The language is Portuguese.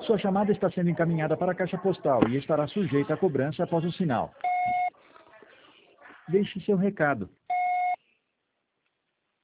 Sua chamada está sendo encaminhada para a caixa postal e estará sujeita à cobrança após o sinal. Deixe seu recado.